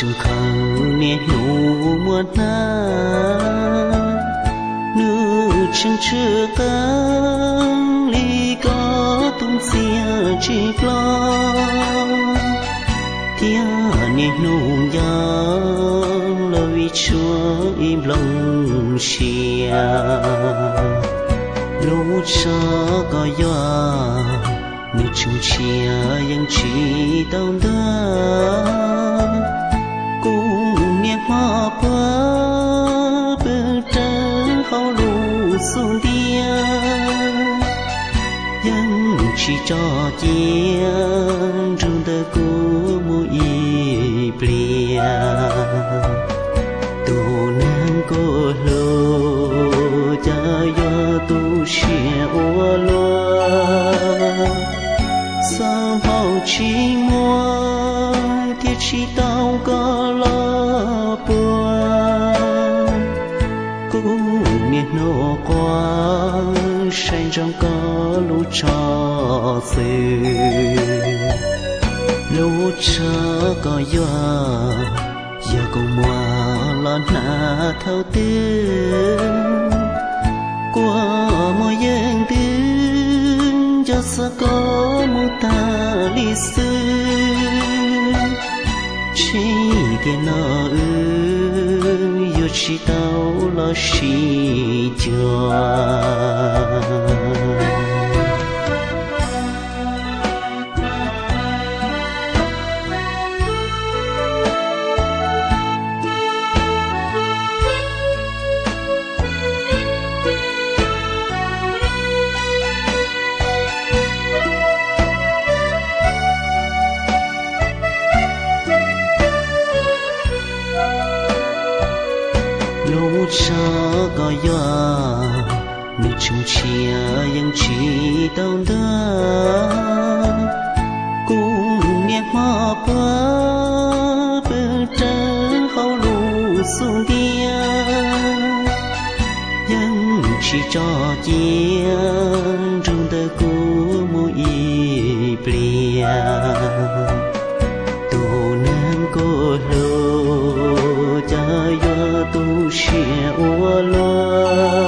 chừng khâu nè nụ muôn na nữ chừng chưa căng ly có tung xia chỉ lo tia nè nụ giang lời chúa im lòng xia lũ cha có gió nữ chung chia yang chỉ tao đó cùng niềm hoa qua bờ trăng hao lũ xuống tia yang chỉ cho chia trong đời của mỗi bia tu nang cô lô cha yo tu chia ô lô sao hậu chỉ mua thiết chỉ tao có lo buồn cũng niềm nô qua say trong có lũ trò sự lũ trò có gió giờ cùng mùa lo na thâu tương qua mỗi dân tương cho sao có một ta lý sư chỉ tiền nó yêu chỉ tao lo chỉ cho lũ cha có gió nữ chung chia yang chỉ tao đó cùng niềm hoa qua bờ trăng hao lũ xuống tia yang chỉ cho chia trong đời của mỗi bia tu nang cô lô cha yo tu chia ô lô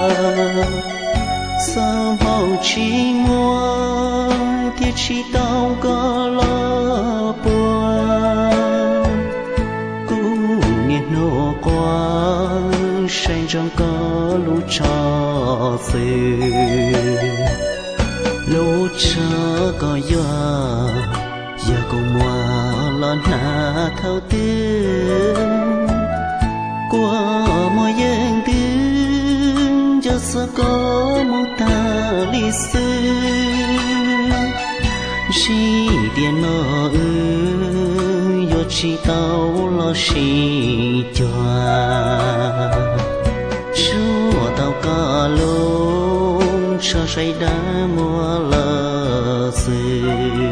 sao hậu chỉ mua thiết chỉ tao có lo buồn cũng niềm nô qua say trong có lũ trò sự lũ trò có gió giờ cùng mùa lo na thâu tương qua mỗi dân tương cho sao có một ta lý sư chỉ tiền nó yo chỉ tao lo chỉ cho chúa tao cả lông cho say đã mua lỡ sự